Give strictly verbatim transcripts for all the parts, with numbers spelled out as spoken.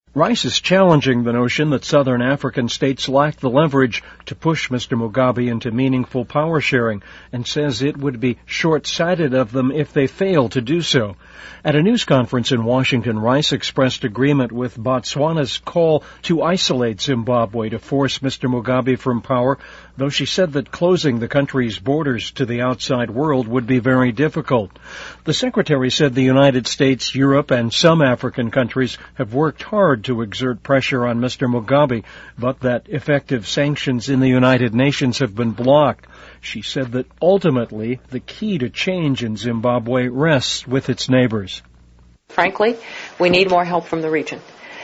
Rice is challenging the notion that southern African states lack the leverage to push Mister Mugabe into meaningful power sharing and says it would be short-sighted of them if they fail to do so. At a news conference in Washington, Rice expressed agreement with Botswana's call to isolate Zimbabwe to force Mister Mugabe from power, though she said that closing the country's borders to the outside world would be very difficult. The secretary said the United States, Europe, and some African countries have worked hard to exert pressure on Mister Mugabe, but that effective sanctions in the United Nations have been blocked. She said that ultimately the key to change in Zimbabwe rests with its neighbors. Frankly, we need more help from the region.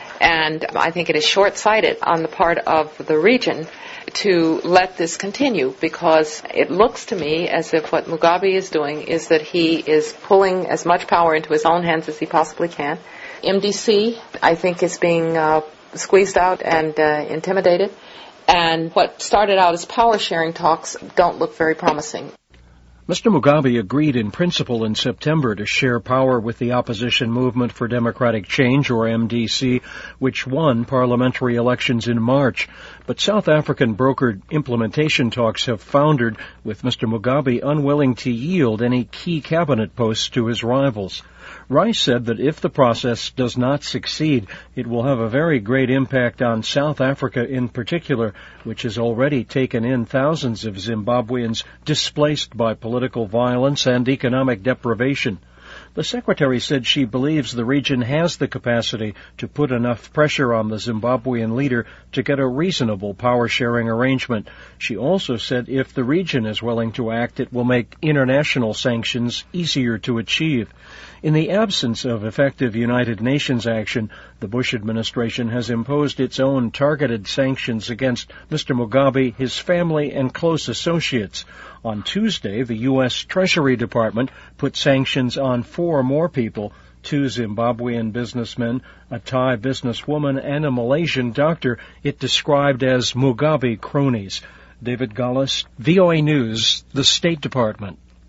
And I think it is short-sighted on the part of the region to let this continue, because it looks to me as if what Mugabe is doing is that he is pulling as much power into his own hands as he possibly can. M D C, I think, is being uh, squeezed out and uh, intimidated. And what started out as power-sharing talks don't look very promising. Mister Mugabe agreed in principle in September to share power with the Opposition Movement for Democratic Change, or M D C, which won parliamentary elections in March. But South African-brokered implementation talks have foundered, with Mister Mugabe unwilling to yield any key cabinet posts to his rivals. Rice said that if the process does not succeed, it will have a very great impact on South Africa in particular, which has already taken in thousands of Zimbabweans displaced by political violence and economic deprivation. The secretary said she believes the region has the capacity to put enough pressure on the Zimbabwean leader to get a reasonable power-sharing arrangement. She also said if the region is willing to act, it will make international sanctions easier to achieve. In the absence of effective United Nations action, the Bush administration has imposed its own targeted sanctions against Mister Mugabe, his family, and close associates. On Tuesday, the U S Treasury Department put sanctions on four more people, two Zimbabwean businessmen, a Thai businesswoman, and a Malaysian doctor it described as Mugabe cronies. David Gullis, V O A News, the State Department.